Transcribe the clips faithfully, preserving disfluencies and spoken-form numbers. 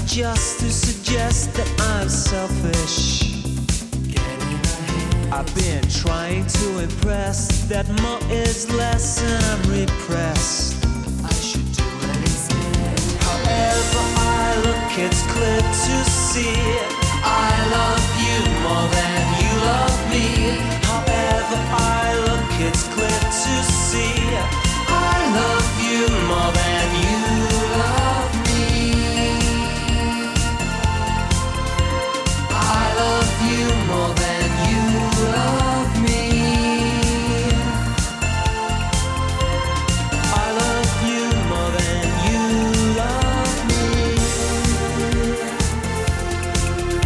just to suggest that I'm selfish. I've been trying to impress that more is less and I'm repressed. I should do it instead. However I look, it's clear to see I love you more than you love me. However I look, it's clear to see I love you more than you love me. I love you more than you love me. I love you more than you love me.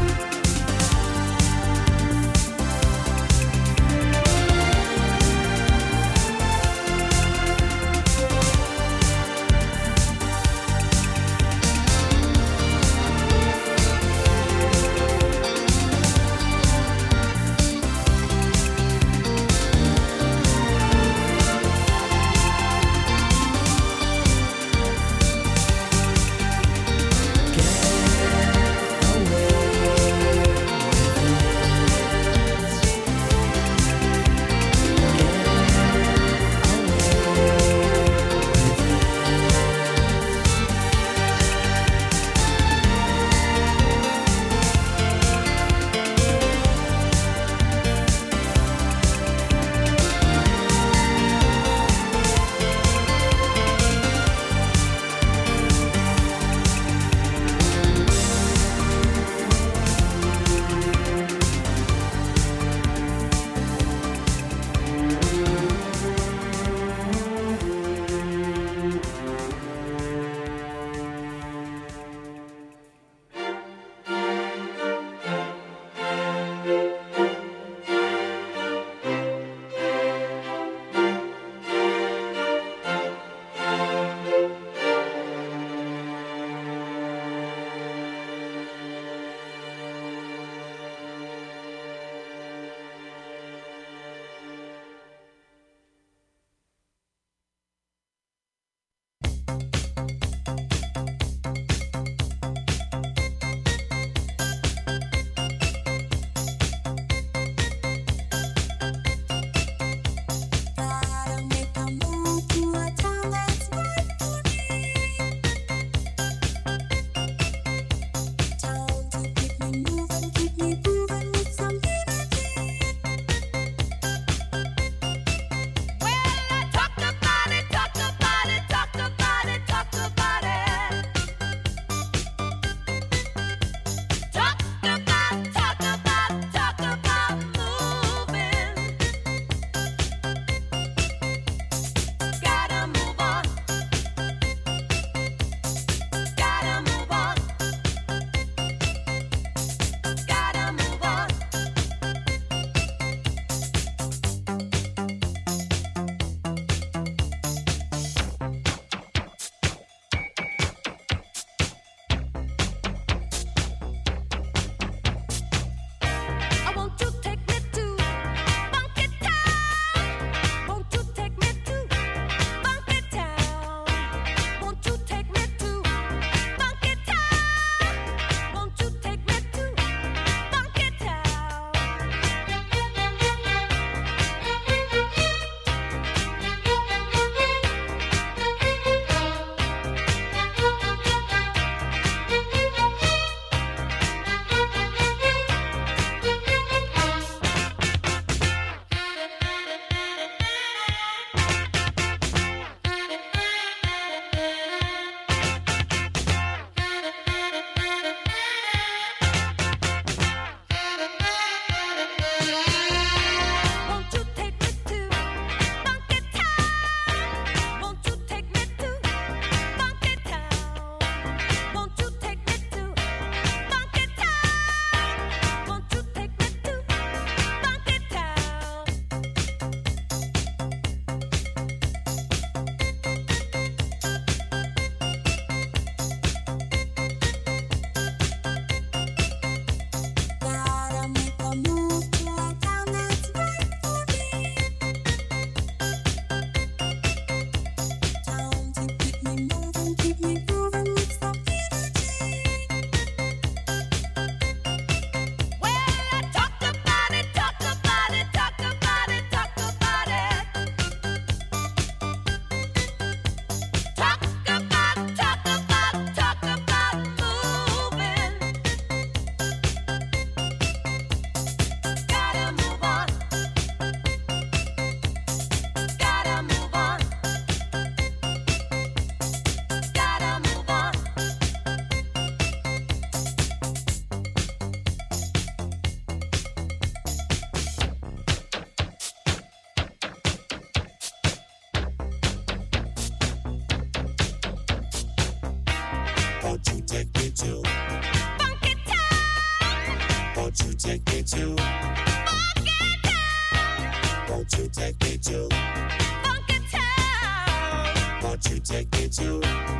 me to Funky Town? Won't you take me to Funky Town? Won't you take me to Funky Town? Won't you take me to Funky Town?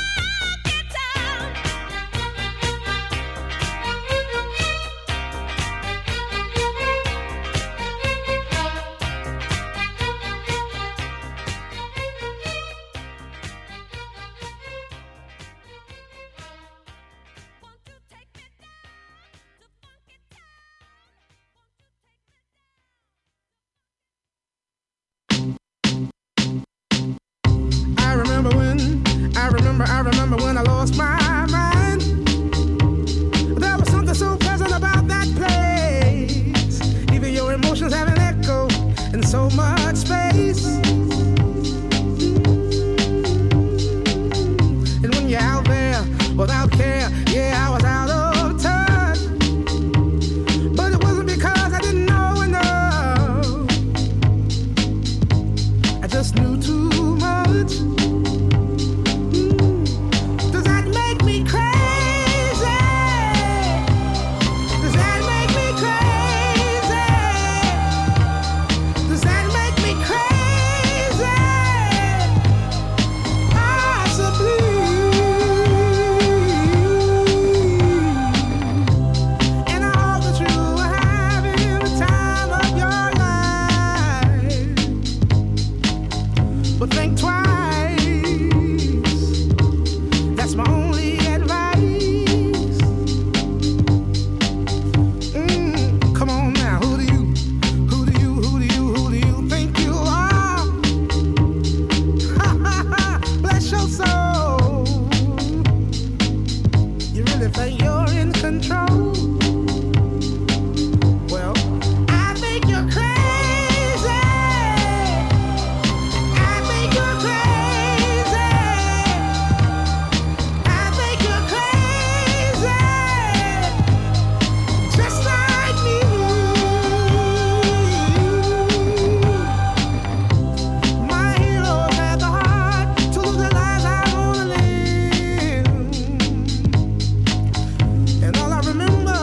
I remember when I lost my mind. There was something so pleasant about that place. Even your emotions have an echo in so much space. And when you're out there without care, yeah, I was out of touch. But it wasn't because I didn't know enough. I just knew too much. Remember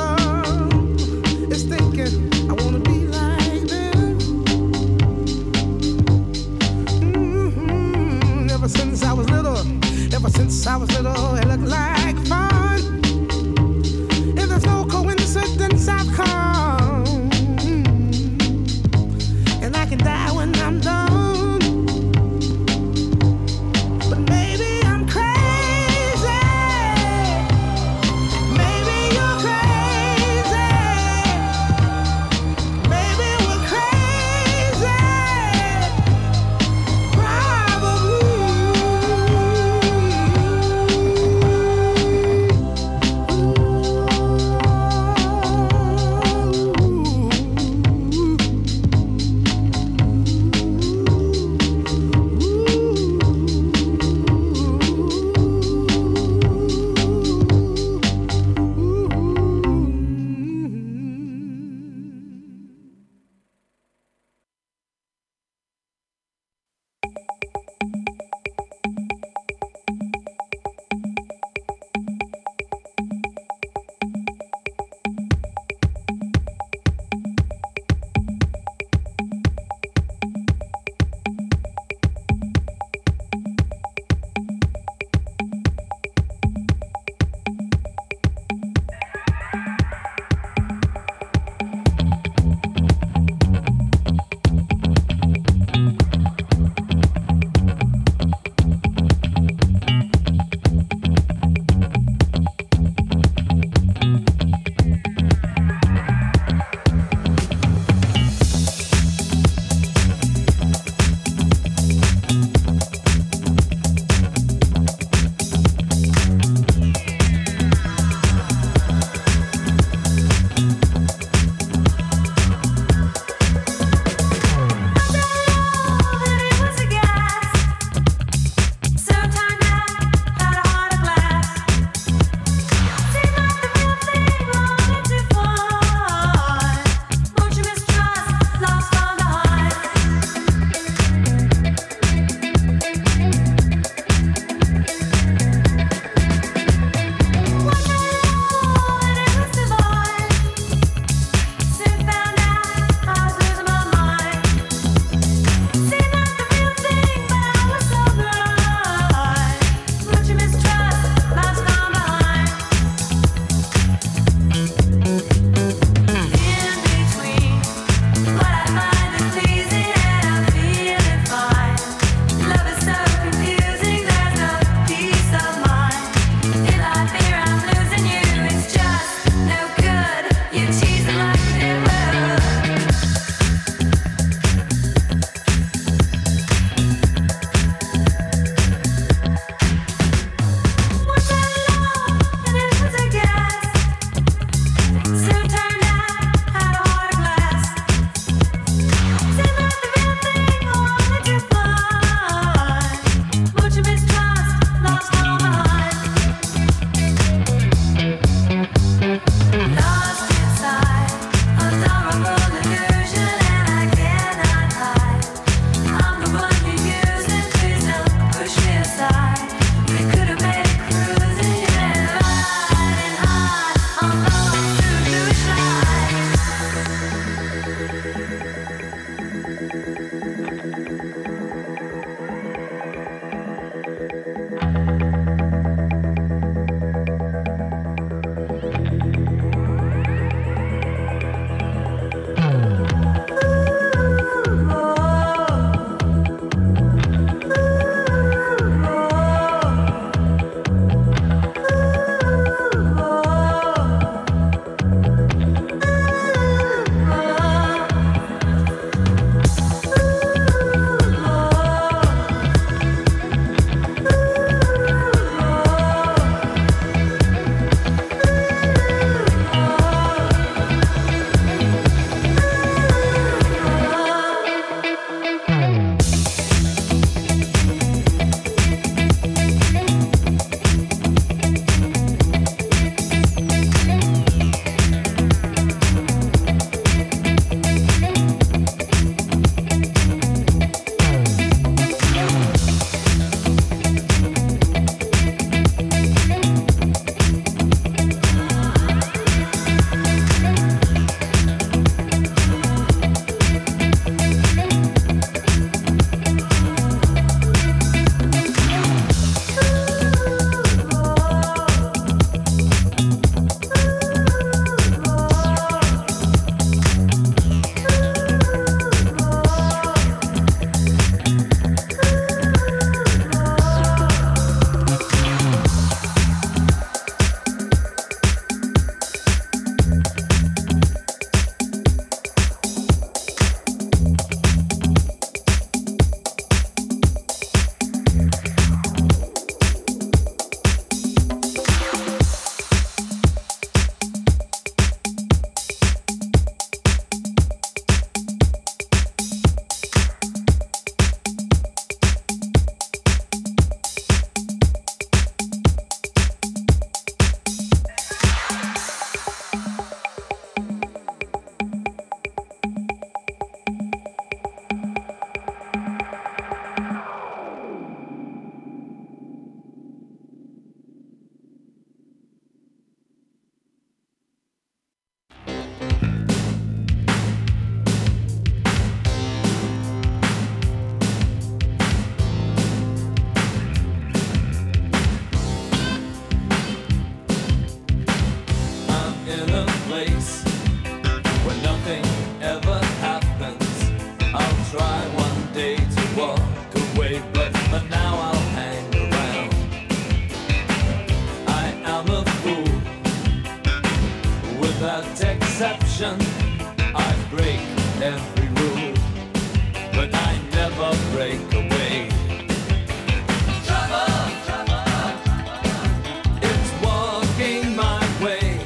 without exception. I break every rule, but I never break away. Trouble, trouble, it's walking my way.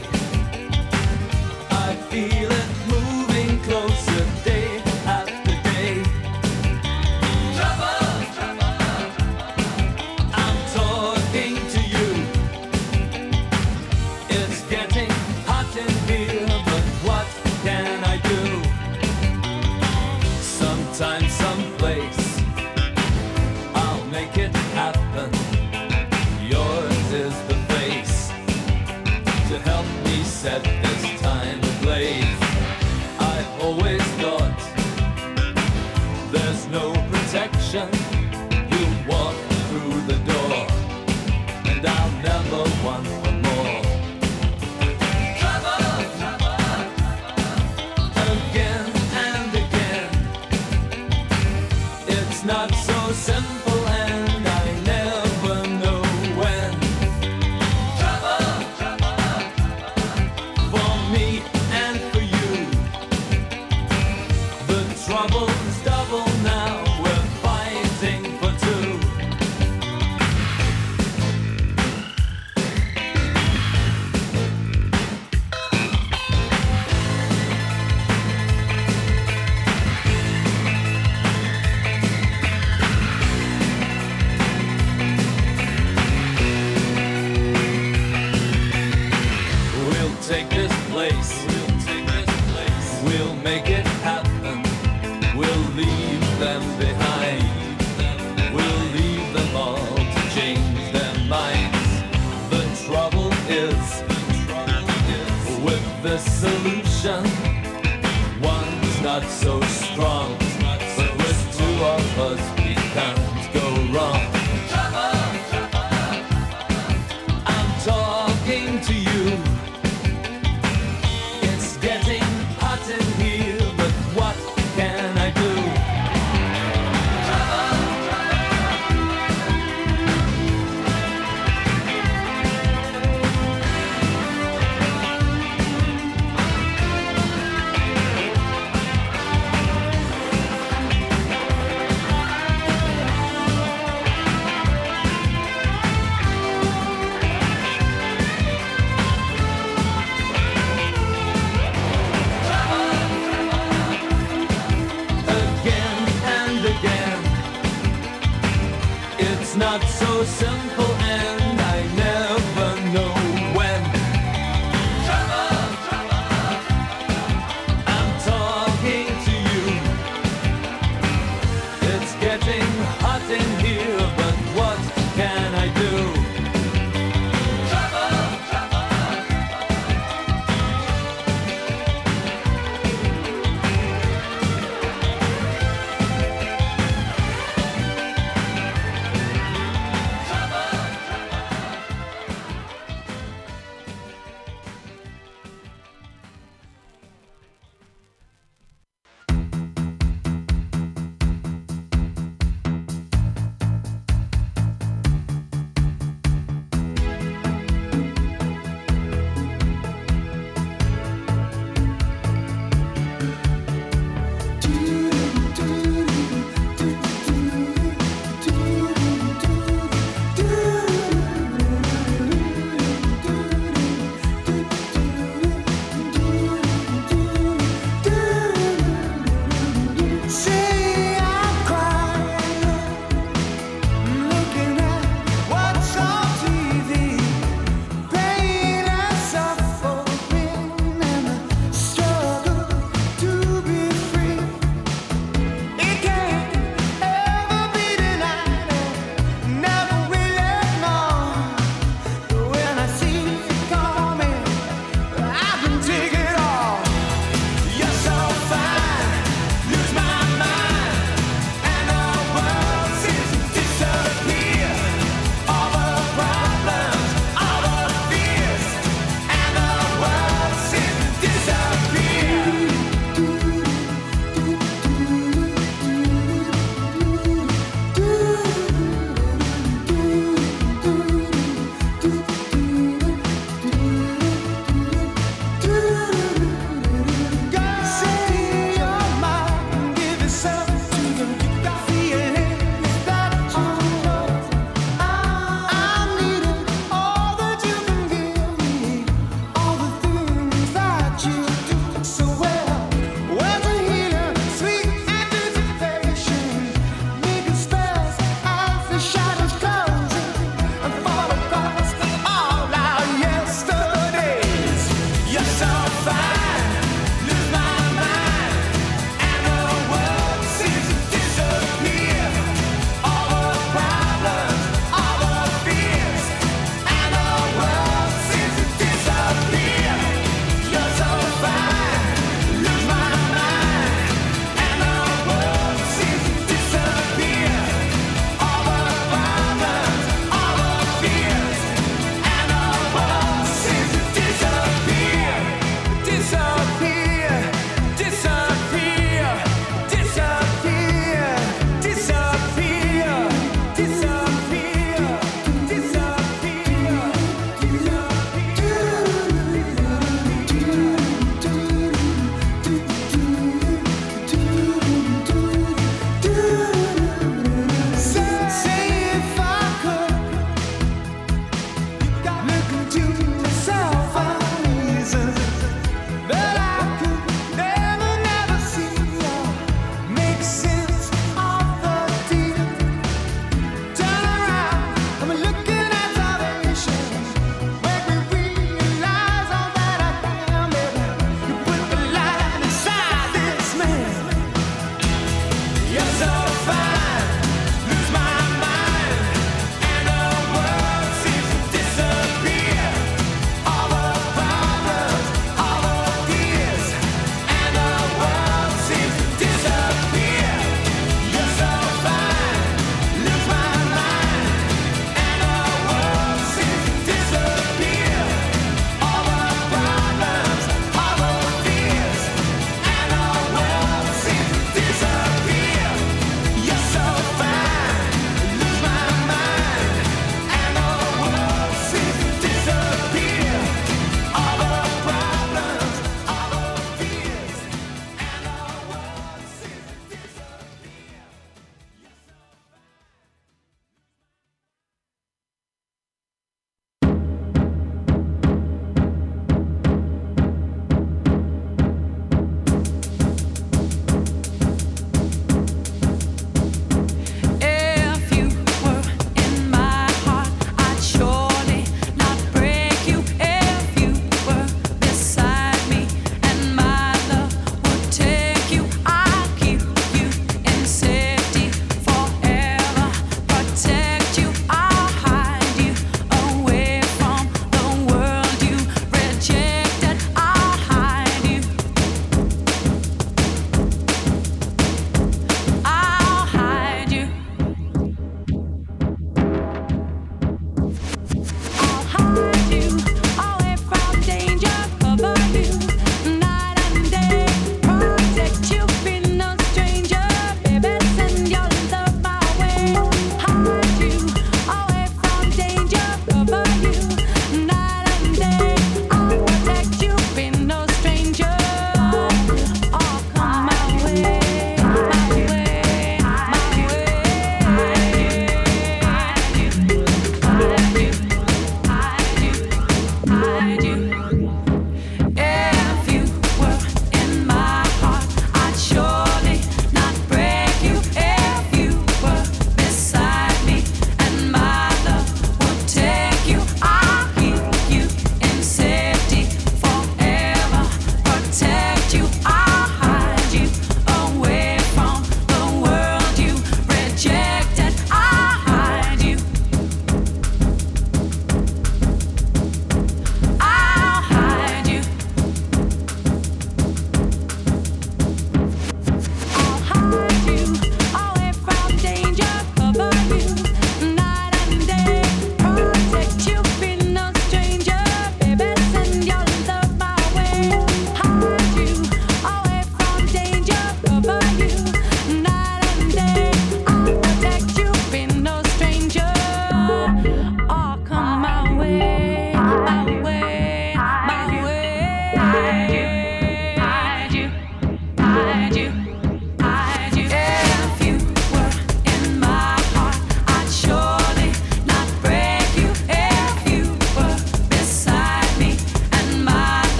I feel it moving closer day after day. Trouble, trouble, I'm talking to you. It's getting hot in here, but what can I do? Sometime, someplace, I'll make it happen. Yours is the face to help me set this time ablaze. I've always thought there's no protection. You walk through the door, and I'll never want for more. Trouble, trouble, again and again. It's not so simple, and I never know when. Trouble, trouble, for me and for you. The trouble's double now. We're fighting for two. We'll take this place. We'll take this place. We'll make it happen. We'll leave them behind. We'll leave them all to change their minds. The trouble is, with this solution, one's not so strong, but with two of us we can't go wrong. I'm talking to you. It's getting hot in here, but what can I do? Again and again. It's not so simple, and I never know when. Trouble, trouble, I'm talking to you. It's getting hot in here, but what can I do? Trouble, trouble, trouble, trouble.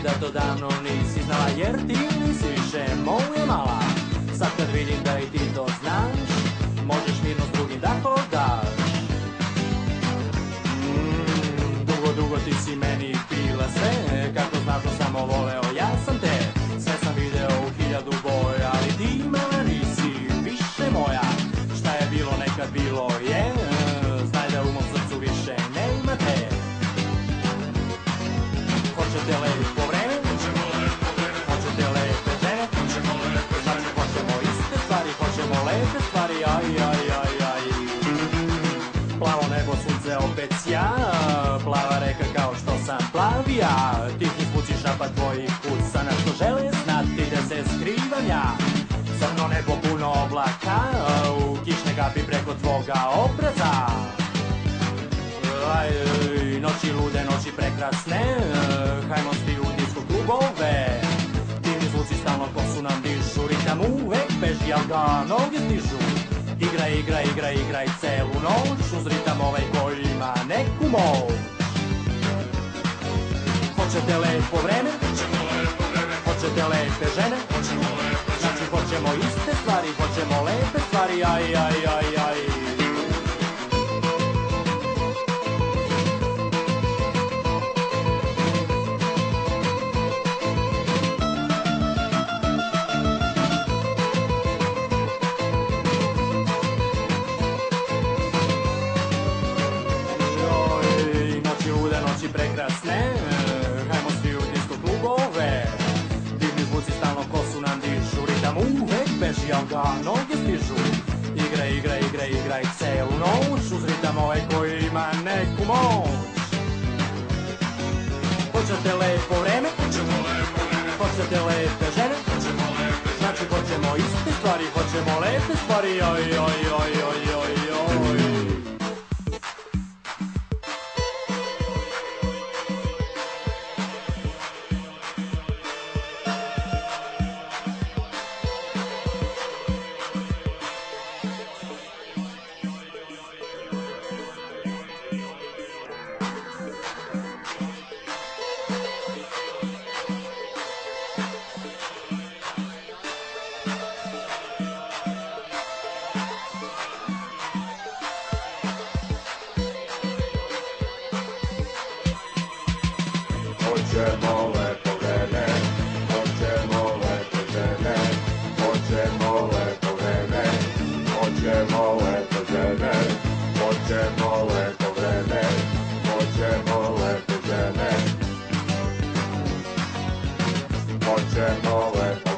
da to davno nisi znala, jer ti nisi više moja mala. Sad kad vidim da i ti to znaš, možeš mirno s drugim da hodaš. mm, Dugo, dugo ti si meni bila sve, kako znaš da samo voleo, ja sam te. Sve sam video u hiljadu boja, ali ti mala nisi više moja. Šta je bilo nekad bilo je, znaj da u mom srcu više nema te. Hoćete lepo vreme, hoćete lepe žene, znači hoćemo iste stvari, hoćemo lepe stvari, aj, aj, aj, aj. Plavo nebo, sunce opet sja, plava reka kao što sam plavija. Tihi zvuči šapat tvojih kuca, na što žele znati da se skrivam ja. Crno nebo puno oblaka, u kišne gapi preko tvoga obraza. Aj, noći lude, noći prekrasne, hajmo svi u disko klubove. Divni zvuci stalno ko su nam dišu, ritam uvek beži, al ga noge stižu. Igraj, igraj, igraj, igraj celu noć, uz ritam ovaj koji ima neku moć. Hoćete lepo vreme, hoćete lepe žene, znači hoćemo iste stvari, hoćemo lepe stvari, aj, aj, aj, aj. Prekrasne, hajmo svi u disko klubove. Divni zvuci stalno ko su nam dišu, ritam uvek beži, al ga noge stižu. Igraj, igraj, igraj, igraj celu noć, uz ritam ovaj koji ima neku moć. Hoćete lepo vreme, hoćete lepe žene, znači hoćemo iste stvari, hoćemo lepe stvari, oj, oj, oj, oj, oj, oj. Hoćemo lepo vreme, hoćemo lepe žene, hoćemo lepo vreme, hoćemo lepe žene, hoćemo lepo vreme, hoćemo lepe žene, hoćemo lepo